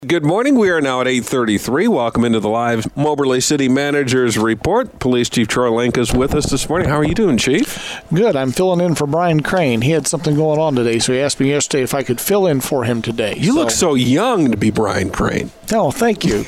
Good morning. We are now at 8:33. Welcome into the live Moberly City Managers Report. Police Chief Troy Link is with us this morning. How are you doing, Chief? Good. I'm filling in for Brian Crane. He had something going on today, so he asked me yesterday if I could fill in for him today. You look so young to be Brian Crane. Oh, thank you.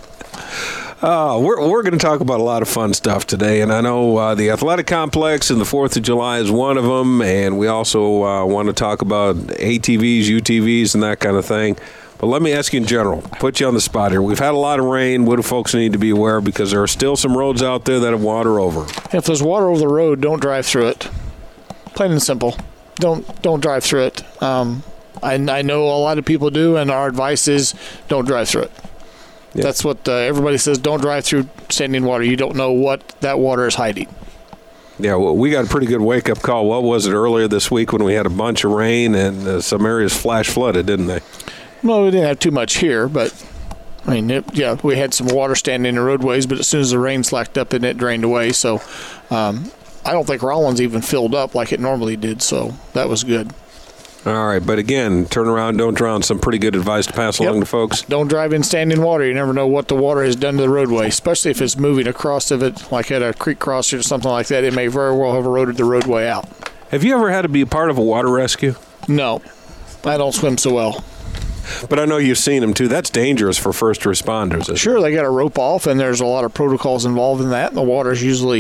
We're going to talk about a lot of fun stuff today, and I know the athletic complex and the 4th of July is one of them, and we also want to talk about ATVs, UTVs, and that kind of thing. But let me ask you in general, put you on the spot here. We've had a lot of rain. What do folks need to be aware of? Because there are still some roads out there that have water over. If there's water over the road, don't drive through it. Plain and simple. Don't drive through it. I know a lot of people do, and our advice is don't drive through it. Yeah. That's what everybody says. Don't drive through standing water. You don't know what that water is hiding. Yeah, well, we got a pretty good wake-up call. What was it earlier this week when we had a bunch of rain and some areas flash flooded, didn't they? Well, we didn't have too much here, but, I mean, we had some water standing in the roadways, but as soon as the rain slacked up, it drained away. So I don't think Rollins even filled up like it normally did, so that was good. All right, but again, turn around, don't drown. Some pretty good advice to pass along to folks. Don't drive in standing water. You never know what the water has done to the roadway, especially if it's moving across of it, like at a creek crossing or something like that. It may very well have eroded the roadway out. Have you ever had to be a part of a water rescue? No, I don't swim so well. But I know you've seen them, too. That's dangerous for first responders. Sure, they got to rope off, and there's a lot of protocols involved in that. The water's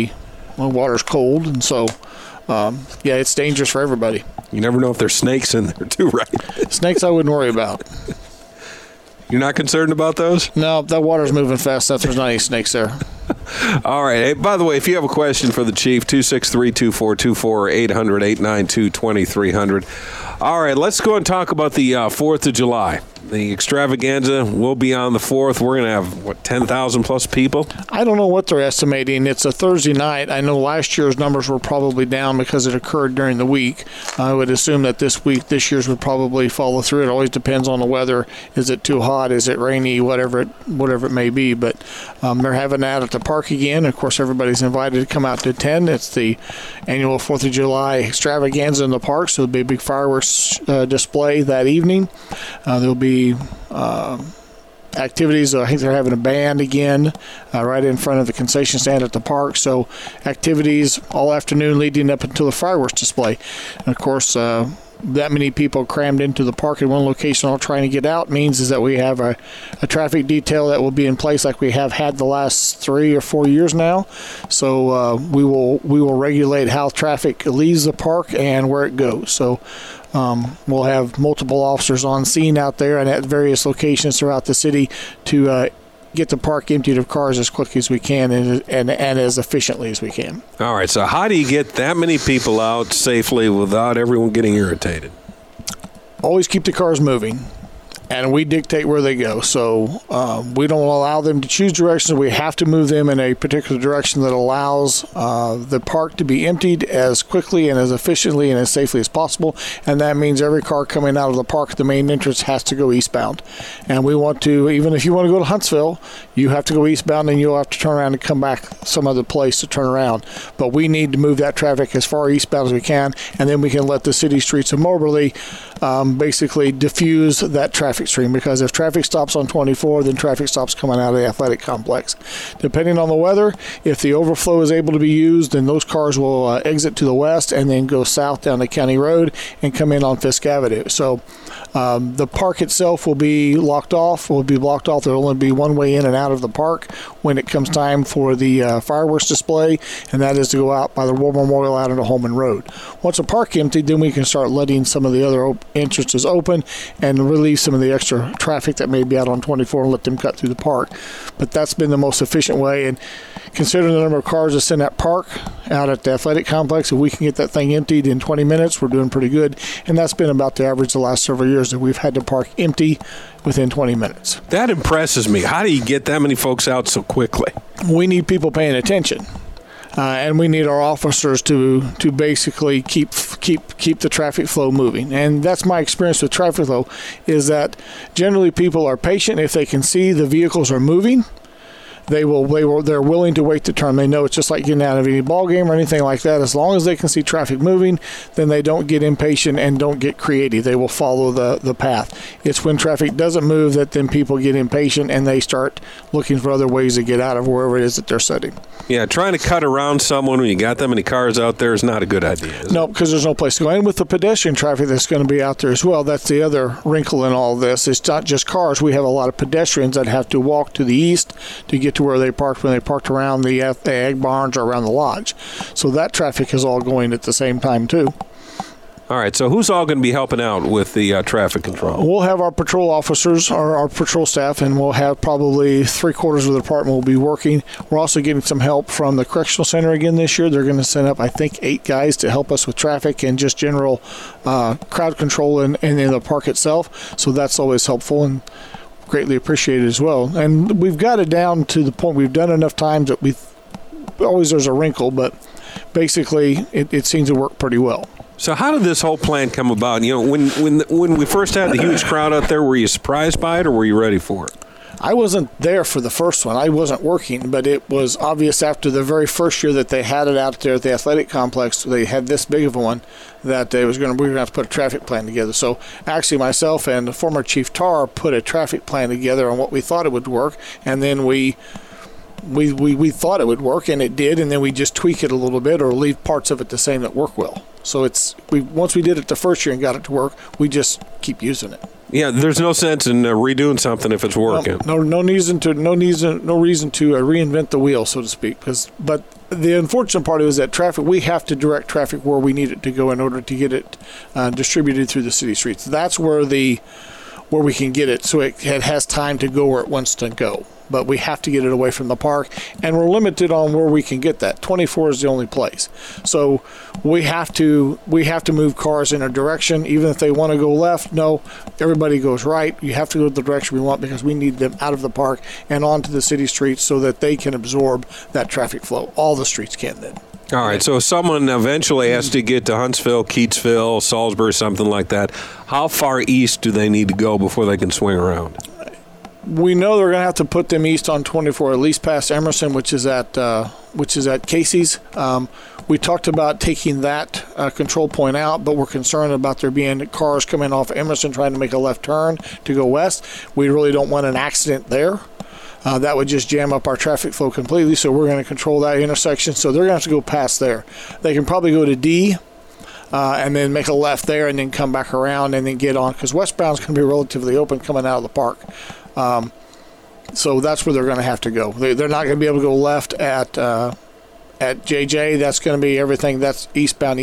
cold, and so, it's dangerous for everybody. You never know if there's snakes in there, too, right? Snakes I wouldn't worry about. You're not concerned about those? No, that water's moving fast enough. There's not any snakes there. All right. Hey, by the way, if you have a question for the Chief, 263-2424 or 800-892-2300. All right, let's go and talk about the 4th of July. The extravaganza will be on the 4th. We're going to have, 10,000 plus people? I don't know what they're estimating. It's a Thursday night. I know last year's numbers were probably down because it occurred during the week. I would assume that this year's would probably follow through. It always depends on the weather. Is it too hot? Is it rainy? Whatever it may be. But they're having that at the park again. Of course, everybody's invited to come out to attend. It's the annual 4th of July extravaganza in the park, so there'll be a big fireworks display that evening. There'll be activities. I think they're having a band again right in front of the concession stand at the park. So activities all afternoon leading up until the fireworks display. And of course, that many people crammed into the park in one location all trying to get out means is that we have a traffic detail that will be in place like we have had the last 3 or 4 years now. So we will regulate how traffic leaves the park and where it goes. So we'll have multiple officers on scene out there and at various locations throughout the city to get the park emptied of cars as quickly as we can and as efficiently as we can. All right, so how do you get that many people out safely without everyone getting irritated? Always keep the cars moving, and we dictate where they go. So we don't allow them to choose directions. We have to move them in a particular direction that allows the park to be emptied as quickly and as efficiently and as safely as possible. And that means every car coming out of the park, the main entrance, has to go eastbound. And we want to, even if you want to go to Huntsville, you have to go eastbound and you'll have to turn around and come back some other place to turn around. But we need to move that traffic as far eastbound as we can, and then we can let the city streets of Moberly basically diffuse that traffic stream, because if traffic stops on 24, then traffic stops coming out of the athletic complex. Depending on the weather, if the overflow is able to be used, then those cars will exit to the west and then go south down the county road and come in on Fisk Avenue. So the park itself will be blocked off. There will only be one way in and out of the park when it comes time for the fireworks display, and that is to go out by the War Memorial out into Holman Road. Once the park emptied, then we can start letting some of the other entrances open and relieve some of the extra traffic that may be out on 24 and let them cut through the park. But that's been the most efficient way, and considering the number of cars that's in that park out at the athletic complex, if we can get that thing emptied in 20 minutes, we're doing pretty good. And that's been about the average the last several years, that we've had the park empty within 20 minutes. That impresses me. How do you get that many folks out so quickly? We need people paying attention. And we need our officers to basically keep the traffic flow moving. And that's my experience with traffic flow, is that generally people are patient if they can see the vehicles are moving. they're willing to wait the turn. They know it's just like getting out of any ball game or anything like that. As long as they can see traffic moving, then they don't get impatient and don't get creative. They will follow the path. It's when traffic doesn't move that then people get impatient and they start looking for other ways to get out of wherever it is that they're sitting. Yeah, trying to cut around someone when you got that many cars out there is not a good idea. No, because there's no place to go. And with the pedestrian traffic that's going to be out there as well, that's the other wrinkle in all this. It's not just cars. We have a lot of pedestrians that have to walk to the east to get to where they parked when they parked around the egg barns or around the lodge. So that traffic is all going at the same time too. All right, so who's all going to be helping out with the traffic control? We'll have our patrol officers, our patrol staff, and we'll have probably 3/4 of the department will be working. We're also getting some help from the correctional center again this year. They're going to send up, I think, 8 guys to help us with traffic and just general crowd control in the park itself. So that's always helpful and greatly appreciated as well. And we've got it down to the point we've done enough times that there's a wrinkle, but basically it seems to work pretty well. So how did this whole plan come about? You know, when we first had the huge crowd out there, were you surprised by it or were you ready for it? I wasn't there for the first one. I wasn't working, but it was obvious after the very first year that they had it out there at the athletic complex, they had this big of a one, that we were going to have to put a traffic plan together. So actually myself and the former Chief Tar put a traffic plan together on what we thought it would work, and then we thought it would work, and it did, and then we just tweak it a little bit or leave parts of it the same that work well. So once we did it the first year and got it to work, we just keep using it. Yeah, there's no sense in redoing something if it's working. No reason to reinvent the wheel, so to speak. But the unfortunate part is that traffic, we have to direct traffic where we need it to go in order to get it distributed through the city streets. That's where we can get it, so it has time to go where it wants to go. But we have to get it away from the park, and we're limited on where we can get that. 24 is the only place. So we have to move cars in a direction, even if they want to go left. No, everybody goes right. You have to go the direction we want because we need them out of the park and onto the city streets so that they can absorb that traffic flow. All the streets can then. All right, so if someone eventually has to get to Huntsville, Keatsville, Salisbury, something like that, how far east do they need to go before they can swing around? We know they're going to have to put them east on 24, at least past Emerson, which is at Casey's. We talked about taking that control point out, but we're concerned about there being cars coming off Emerson trying to make a left turn to go west. We really don't want an accident there. That would just jam up our traffic flow completely, so we're going to control that intersection. So they're going to have to go past there. They can probably go to D and then make a left there and then come back around and then get on, because westbound is going to be relatively open coming out of the park. So that's where they're going to have to go. They're not going to be able to go left at JJ. That's going to be everything. That's eastbound.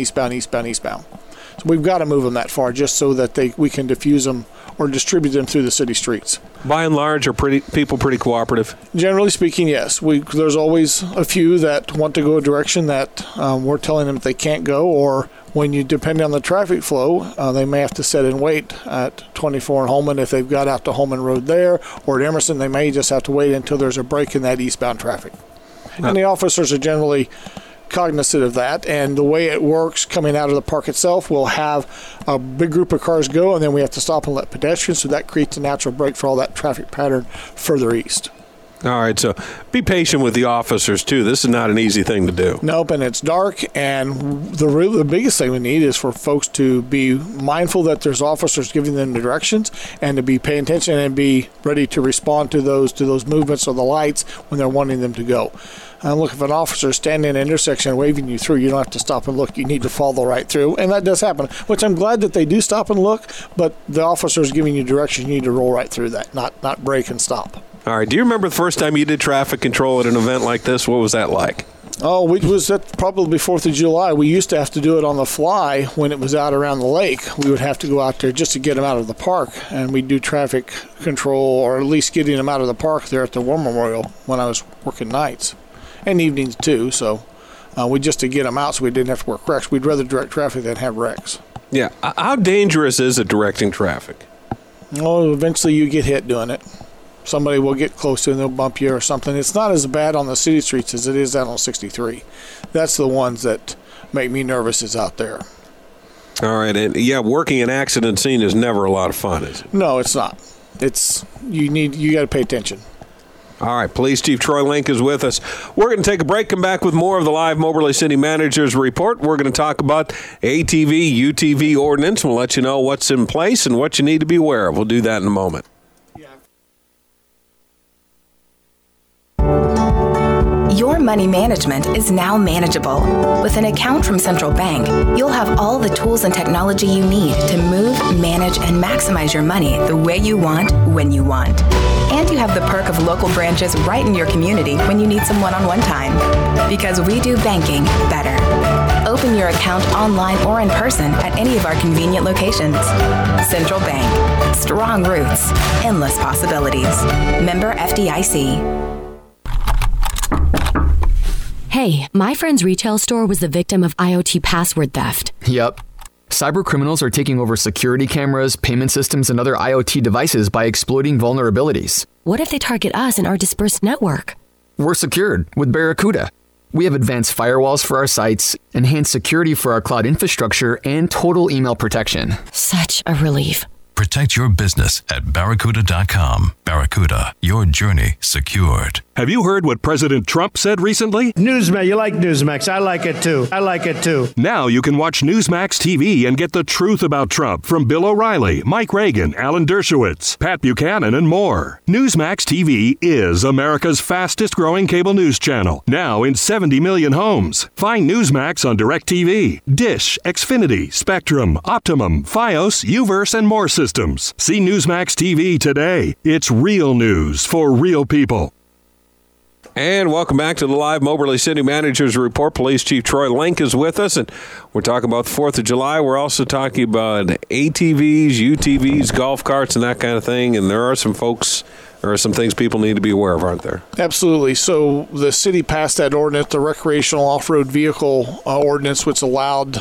So we've got to move them that far just so that we can diffuse them or distribute them through the city streets. By and large, are people pretty cooperative? Generally speaking, yes. There's always a few that want to go a direction that we're telling them they can't go, or when you depend on the traffic flow, they may have to sit and wait at 24 in Holman if they've got out to Holman Road there, or at Emerson, they may just have to wait until there's a break in that eastbound traffic. And the officers are generally cognizant of that, and the way it works coming out of the park itself, we'll have a big group of cars go, and then we have to stop and let pedestrians, so that creates a natural break for all that traffic pattern further east. All right, so be patient with the officers, too. This is not an easy thing to do. Nope, and it's dark, and the biggest thing we need is for folks to be mindful that there's officers giving them the directions and to be paying attention and be ready to respond to those movements of the lights when they're wanting them to go. Look, if an officer is standing in an intersection waving you through, you don't have to stop and look. You need to follow right through, and that does happen, which I'm glad that they do stop and look, but the officer is giving you direction. You need to roll right through that, not brake and stop. All right. Do you remember the first time you did traffic control at an event like this? What was that like? Oh, it was probably 4th of July. We used to have to do it on the fly when it was out around the lake. We would have to go out there just to get them out of the park, and we'd do traffic control, or at least getting them out of the park there at the War Memorial when I was working nights. And evenings too, so we just to get them out so we didn't have to work wrecks. We'd rather direct traffic than have wrecks. Yeah. How dangerous is it directing traffic? Oh, eventually you get hit doing it. Somebody will get close to you and they'll bump you or something. It's not as bad on the city streets as it is out on 63. That's the ones that make me nervous is out there. All right. And yeah, working an accident scene is never a lot of fun, is it? No, it's not. You got to pay attention. All right, Police Chief Troy Link is with us. We're going to take a break, come back with more of the live Moberly City Managers Report. We're going to talk about ATV, UTV ordinance. We'll let you know what's in place and what you need to be aware of. We'll do that in a moment. Your money management is now manageable. With an account from Central Bank, you'll have all the tools and technology you need to move, manage, and maximize your money the way you want, when you want. And you have the perk of local branches right in your community when you need some one-on-one time. Because we do banking better. Open your account online or in person at any of our convenient locations. Central Bank. Strong roots. Endless possibilities. Member FDIC. Hey, my friend's retail store was the victim of IoT password theft. Yep. Cyber criminals are taking over security cameras, payment systems, and other IoT devices by exploiting vulnerabilities. What if they target us and our dispersed network? We're secured with Barracuda. We have advanced firewalls for our sites, enhanced security for our cloud infrastructure, and total email protection. Such a relief. Protect your business at Barracuda.com. Barracuda, your journey secured. Have you heard what President Trump said recently? Newsmax, you like Newsmax. I like it too. Now you can watch Newsmax TV and get the truth about Trump from Bill O'Reilly, Mike Reagan, Alan Dershowitz, Pat Buchanan, and more. Newsmax TV is America's fastest growing cable news channel, now in 70 million homes. Find Newsmax on DirecTV, Dish, Xfinity, Spectrum, Optimum, Fios, Uverse, and more systems. See Newsmax TV today. It's real news for real people. And welcome back to the live Moberly City Managers Report. Police Chief Troy Link is with us, and we're talking about the 4th of July. We're also talking about ATVs, UTVs, golf carts, and that kind of thing. And there are some things people need to be aware of, aren't there? Absolutely. So the city passed that ordinance, the recreational off-road vehicle ordinance, which allowed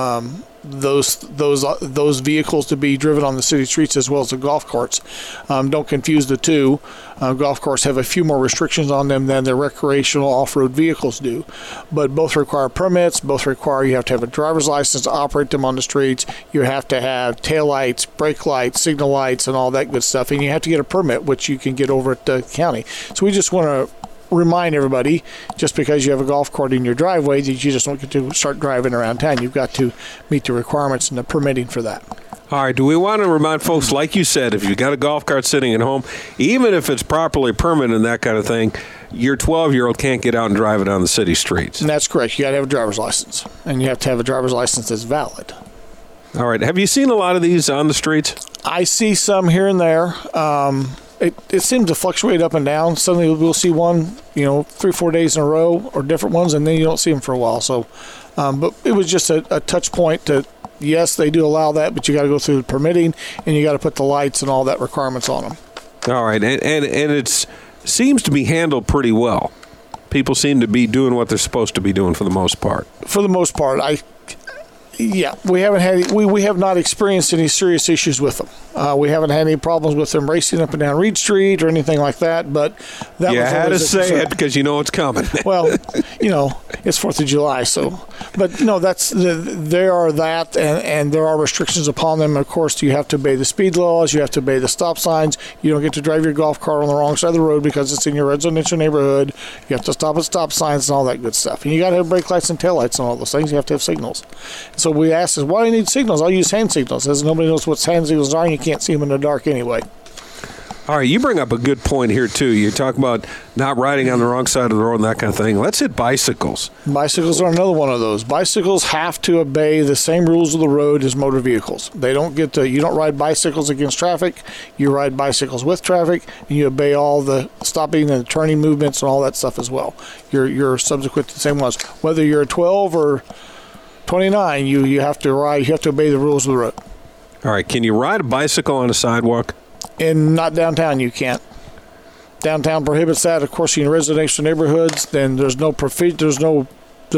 those vehicles to be driven on the city streets as well as the golf carts. Don't confuse the two. Golf carts have a few more restrictions on them than the recreational off-road vehicles do, but both require permits. Both require you have to have a driver's license to operate them on the streets. You have to have tail lights, brake lights, signal lights, and all that good stuff, and you have to get a permit, which you can get over at the county. So we just want to remind everybody, just because you have a golf cart in your driveway, that you just don't get to start driving around town. You've got to meet the requirements and the permitting for that. All right, do we want to remind folks, like you said, if you've got a golf cart sitting at home, even if it's properly permitted and that kind of thing, your 12-year-old can't get out and drive it on the city streets? And that's correct. You got to have a driver's license, and you have to have a driver's license that's valid. All right. Have you seen a lot of these on the streets? I see some here and there. It seems to fluctuate up and down. Suddenly we'll see one, 3-4 days in a row, or different ones, and then you don't see them for a while. So, but it was just a touch point to, yes, they do allow that, but you got to go through the permitting, and you got to put the lights and all that requirements on them. All right, and it seems to be handled pretty well. People seem to be doing what they're supposed to be doing for the most part. For the most part, we have not experienced any serious issues with them. We haven't had any problems with them racing up and down Reed Street or anything like that. But that you had to say it because you know it's coming. Well, it's 4th of July, so. But no, there are that, and there are restrictions upon them. Of course, you have to obey the speed laws. You have to obey the stop signs. You don't get to drive your golf cart on the wrong side of the road because it's in your residential neighborhood. You have to stop at stop signs and all that good stuff. And you got to have brake lights and tail lights and all those things. You have to have signals. So we asked, why do you need signals? I'll use hand signals. As nobody knows what hand signals are, and you can't see them in the dark anyway. All right, you bring up a good point here, too. You talk about not riding on the wrong side of the road and that kind of thing. Let's hit bicycles. Bicycles are another one of those. Bicycles have to obey the same rules of the road as motor vehicles. They don't get to, you don't ride bicycles against traffic. You ride bicycles with traffic, and you obey all the stopping and the turning movements and all that stuff as well. You're subsequent to the same ones. Whether you're 12 or 29, you have to ride. You have to obey the rules of the road. All right. Can you ride a bicycle on a sidewalk? Not downtown. You can't. Downtown prohibits that. Of course, in residential neighborhoods, then there's no provision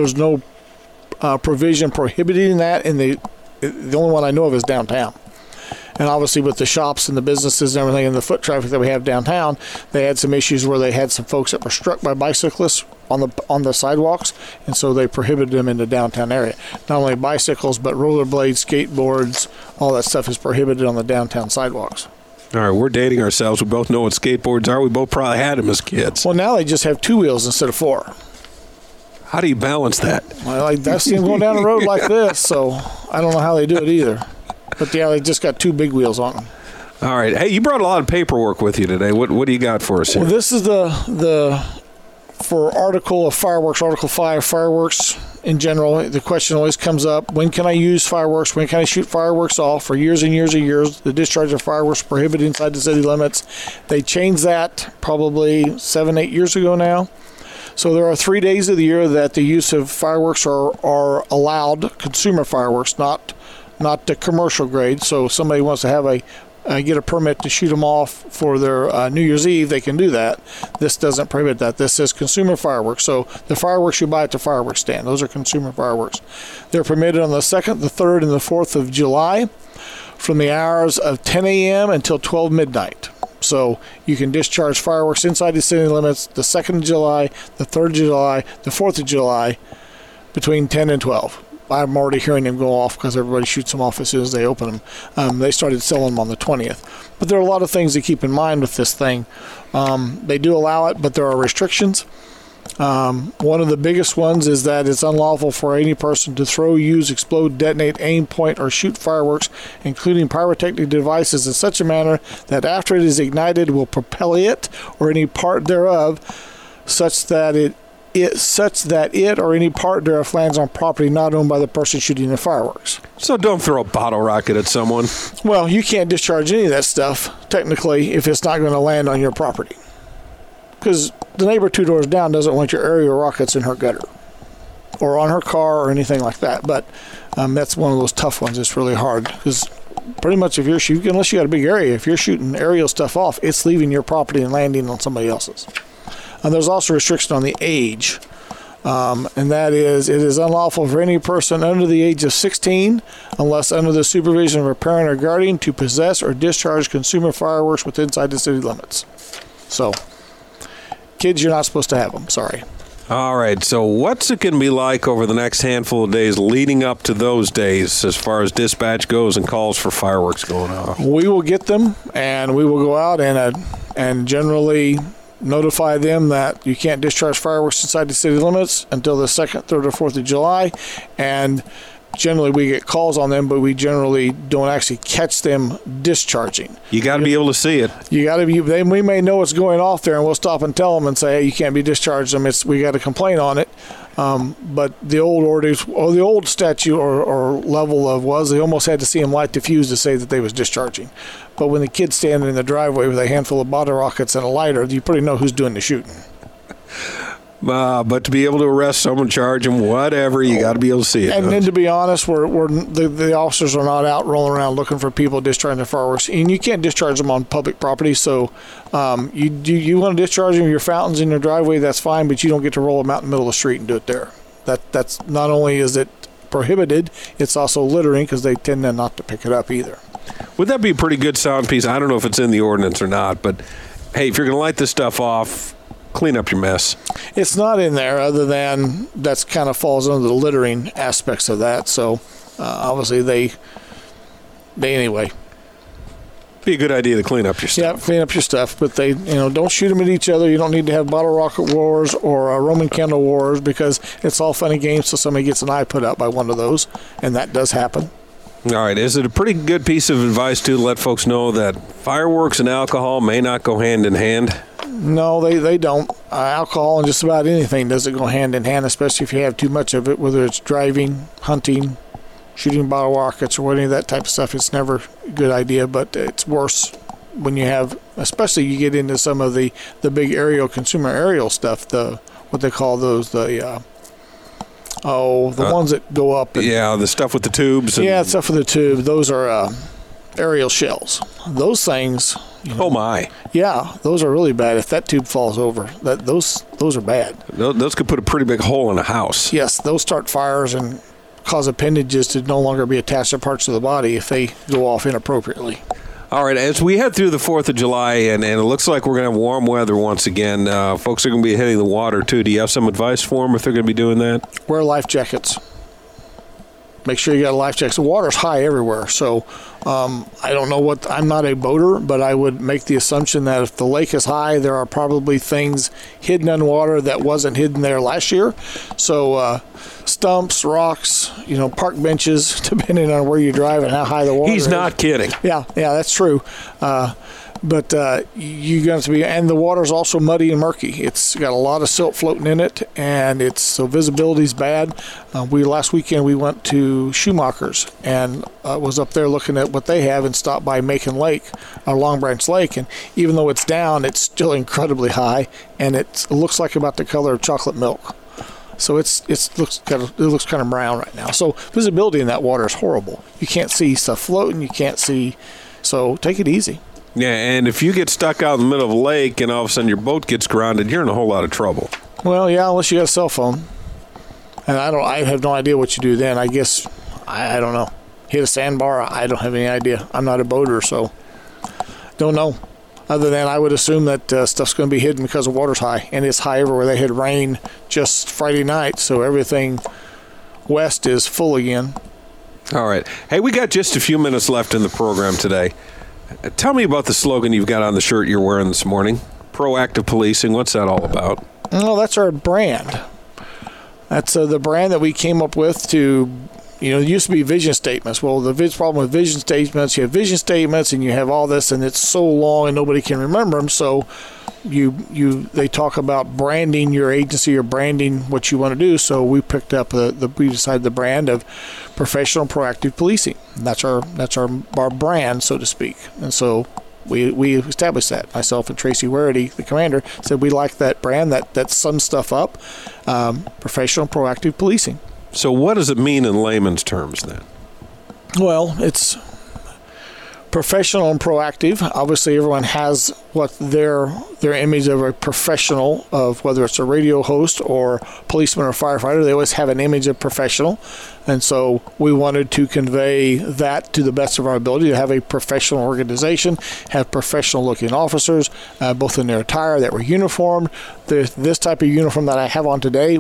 prohibiting that. And the only one I know of is downtown. And obviously, with the shops and the businesses and everything and the foot traffic that we have downtown, they had some issues where they had some folks that were struck by bicyclists on the sidewalks, and so they prohibited them in the downtown area. Not only bicycles, but rollerblades, skateboards, all that stuff is prohibited on the downtown sidewalks. All right, we're dating ourselves. We both know what skateboards are. We both probably had them as kids. Well, now they just have 2 wheels instead of 4. How do you balance that? Well, I've seen them going down the road like this, so I don't know how they do it either. But yeah, they just got 2 big wheels on them. All right. Hey, you brought a lot of paperwork with you today. What do you got for us here? Well, this is the for article of fireworks, Article 5, fireworks in general. The question always comes up, when can I use fireworks? When can I shoot fireworks off? For years and years and years, the discharge of fireworks prohibited inside the city limits. They changed that probably 7-8 years ago now. So there are 3 days of the year that the use of fireworks are allowed, consumer fireworks, not the commercial grade. So if somebody wants to have get a permit to shoot them off for their New Year's Eve, they can do that. This doesn't prohibit that. This says consumer fireworks. So the fireworks you buy at the fireworks stand, those are consumer fireworks. They're permitted on the 2nd, the 3rd, and the 4th of July from the hours of 10 a.m. until 12 midnight. So you can discharge fireworks inside the city limits the 2nd of July, the 3rd of July, the 4th of July, between 10 and 12. I'm already hearing them go off because everybody shoots them off as soon as they open them. They started selling them on the 20th. But there are a lot of things to keep in mind with this thing. They do allow it, but there are restrictions. One of the biggest ones is that it's unlawful for any person to throw, use, explode, detonate, aim, point, or shoot fireworks, including pyrotechnic devices, in such a manner that after it is ignited will propel it or any part thereof such that it or any part thereof lands on property not owned by the person shooting the fireworks. So don't throw a bottle rocket at someone. Well, you can't discharge any of that stuff, technically, if it's not going to land on your property. Because the neighbor 2 doors down doesn't want your aerial rockets in her gutter or on her car or anything like that. But that's one of those tough ones. It's really hard because pretty much if you're shooting, unless you got a big area, if you're shooting aerial stuff off, it's leaving your property and landing on somebody else's. And there's also restriction on the age, and that is, it is unlawful for any person under the age of 16, unless under the supervision of a parent or guardian, to possess or discharge consumer fireworks within inside the city limits. So, kids, you're not supposed to have them. Sorry. All right. So what's it going to be like over the next handful of days leading up to those days as far as dispatch goes and calls for fireworks going off? We will get them, and we will go out and generally notify them that you can't discharge fireworks inside the city limits until the 2nd, 3rd, or 4th of July. And generally we get calls on them, but we generally don't actually catch them discharging. You got to be able to see it. You got to be. We may know what's going off there, and we'll stop and tell them and say, hey, you can't be discharging them. We got to complain on it. But the old orders, or the old statute or level of was, they almost had to see them light the fuse to say that they was discharging. But when the kid's standing in the driveway with a handful of bottle rockets and a lighter, you pretty know who's doing the shooting. But to be able to arrest someone, charge them, whatever, you got to be able to see it. And then to be honest, the officers are not out rolling around looking for people discharging their fireworks. And you can't discharge them on public property. So you want to discharge them in your fountains in your driveway, that's fine, but you don't get to roll them out in the middle of the street and do it there. That's not only is it prohibited, it's also littering because they tend not to pick it up either. Would that be a pretty good sound piece? I don't know if it's in the ordinance or not, but hey, if you're going to light this stuff off, clean up your mess. It's not in there, other than that's kind of falls under the littering aspects of that. So obviously they anyway. Be a good idea to clean up your stuff. Yeah, clean up your stuff, but they don't shoot them at each other. You don't need to have bottle rocket wars or Roman candle wars, because it's all fun and games. So somebody gets an eye put out by one of those, and that does happen. All right. Is it a pretty good piece of advice to let folks know that fireworks and alcohol may not go hand in hand? No, they don't. Alcohol and just about anything doesn't go hand in hand, especially if you have too much of it, whether it's driving, hunting, shooting bottle rockets, or any of that type of stuff. It's never a good idea, but it's worse when you have, especially you get into some of the big consumer aerial stuff, what they call those, the ones that go up. The stuff with the tubes. Stuff with the tube. Those are aerial shells. Those things. Oh my! Yeah, those are really bad. If that tube falls over, those are bad. Those could put a pretty big hole in a house. Yes, those start fires and cause appendages to no longer be attached to parts of the body if they go off inappropriately. All right, as we head through the 4th of July, and it looks like we're going to have warm weather once again, folks are going to be hitting the water too. Do you have some advice for them if they're going to be doing that? Wear life jackets. make sure you got a life jacket. The water's high everywhere, so I don't know I'm not a boater, but I would make the assumption that if the lake is high, there are probably things hidden underwater that wasn't hidden there last year. So stumps, rocks, park benches, depending on where you drive and how high the water is. He's not kidding. Yeah, that's true. But you got to be, and the water's also muddy and murky. It's got a lot of silt floating in it, and so visibility's bad. Last weekend we went to Schumacher's and was up there looking at what they have and stopped by Macon Lake, Long Branch Lake, and even though it's down, it's still incredibly high, and it looks like about the color of chocolate milk. So it looks kind of brown right now. So visibility in that water is horrible. You can't see stuff floating. You can't see. So take it easy. Yeah, and if you get stuck out in the middle of a lake and all of a sudden your boat gets grounded, you're in a whole lot of trouble. Well, yeah, unless you got a cell phone. And I have no idea what you do then. I guess, I don't know. Hit a sandbar? I don't have any idea. I'm not a boater, so don't know. Other than I would assume that stuff's going to be hidden because the water's high. And it's high everywhere. They had rain just Friday night, so everything west is full again. All right. Hey, we got just a few minutes left in the program today. Tell me about the slogan you've got on the shirt you're wearing this morning. Proactive policing. What's that all about? Oh, that's our brand. That's the brand that we came up with to, it used to be vision statements. Well, the problem with vision statements, you have vision statements and you have all this, and it's so long and nobody can remember them. So they talk about branding your agency or branding what you want to do. So we picked up we decided the brand of professional proactive policing. That's our brand, so to speak. And so we established that. Myself and Tracy Warity, the commander, said we like that brand that sums stuff up. Professional proactive policing. So what does it mean in layman's terms then? Well, it's professional and proactive. Obviously, everyone has what their image of a professional, of whether it's a radio host or policeman or firefighter. They always have an image of professional, and so we wanted to convey that to the best of our ability, to have a professional organization, have professional-looking officers, both in their attire that were uniformed. This type of uniform that I have on today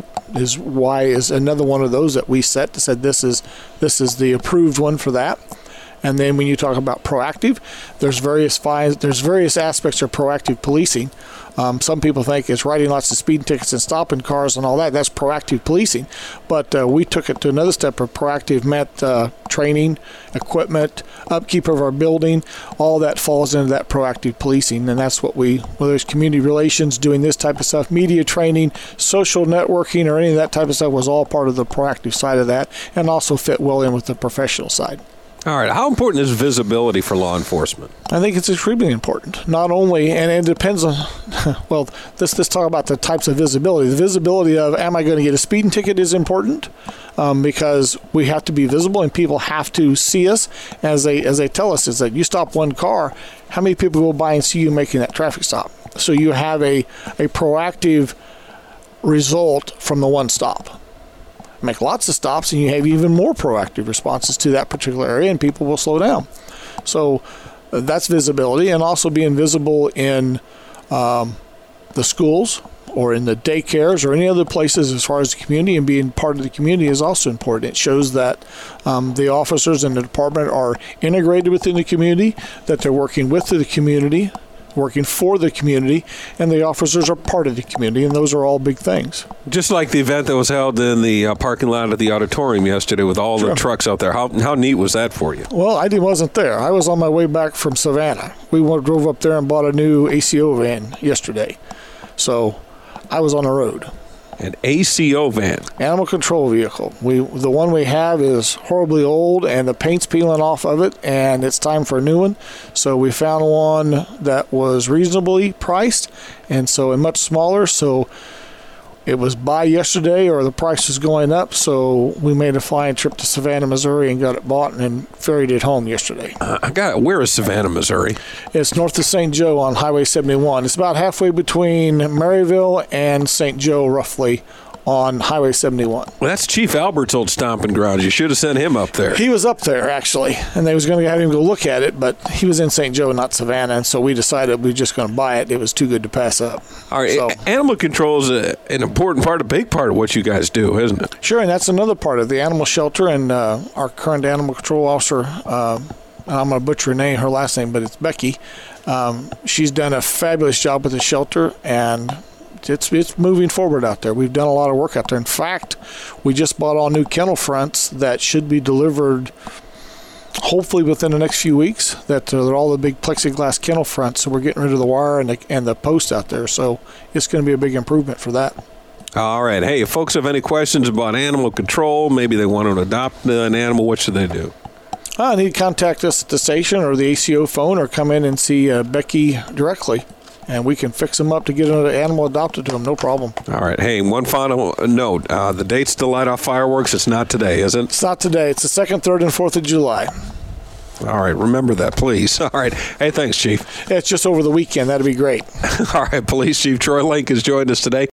is another one of those that we said this is the approved one for that. And then when you talk about proactive, there's various aspects of proactive policing. Some people think it's writing lots of speeding tickets and stopping cars and all that. That's proactive policing. But we took it to another step. Of proactive meant training, equipment, upkeep of our building. All that falls into that proactive policing. And that's what whether it's community relations, doing this type of stuff, media training, social networking, or any of that type of stuff was all part of the proactive side of that, and also fit well in with the professional side. All right. How important is visibility for law enforcement? I think it's extremely important. Not only, and it depends on, well, let's talk about the types of visibility. The visibility of, am I going to get a speeding ticket, is important because we have to be visible and people have to see us as they tell us, is that you stop one car, how many people go by and see you making that traffic stop? So you have a proactive result from the one stop. Make lots of stops and you have even more proactive responses to that particular area, and people will slow down. So that's visibility, and also being visible in the schools or in the daycares or any other places as far as the community, and being part of the community is also important. It shows that the officers in the department are integrated within the community, that they're working with the community, working for the community, and the officers are part of the community, and those are all big things. Just like the event that was held in the parking lot of the auditorium yesterday with all the trucks out there. How neat was that for you? Well, I wasn't there. I was on my way back from Savannah. We drove up there and bought a new ACO van yesterday. So I was on the road. An ACO van. Animal control vehicle. The one we have is horribly old and the paint's peeling off of it, and it's time for a new one. So we found one that was reasonably priced, and so much smaller. So it was buy yesterday or the price was going up. So we made a flying trip to Savannah, Missouri, and got it bought and ferried it home yesterday. Where is Savannah, Missouri? It's north of St. Joe on Highway 71. It's about halfway between Maryville and St. Joe, roughly, on Highway 71. Well, that's Chief Albert's old stomping grounds. You should have sent him up there. He was up there, actually, and they was going to have him go look at it, but he was in St. Joe, not Savannah, and so we decided we were just going to buy it. It was too good to pass up. All right, so, animal control is an important part, a big part of what you guys do, isn't it? Sure, and that's another part of the animal shelter, and our current animal control officer, and I'm going to butcher her last name, but it's Becky. She's done a fabulous job with the shelter, and it's moving forward out there. We've done a lot of work out there. In fact, we just bought all new kennel fronts that should be delivered hopefully within the next few weeks. They're all the big plexiglass kennel fronts, so we're getting rid of the wire and the post out there. So it's going to be a big improvement for that. All right. Hey, if folks have any questions about animal control, maybe they want to adopt an animal, what should they do? They need to contact us at the station or the ACO phone or come in and see Becky directly. And we can fix them up to get an animal adopted to them, no problem. All right. Hey, one final note. The date's to light off fireworks. It's not today, is it? It's not today. It's the 2nd, 3rd, and 4th of July. All right. Remember that, please. All right. Hey, thanks, Chief. It's just over the weekend. That'd be great. All right. Police Chief Troy Link has joined us today.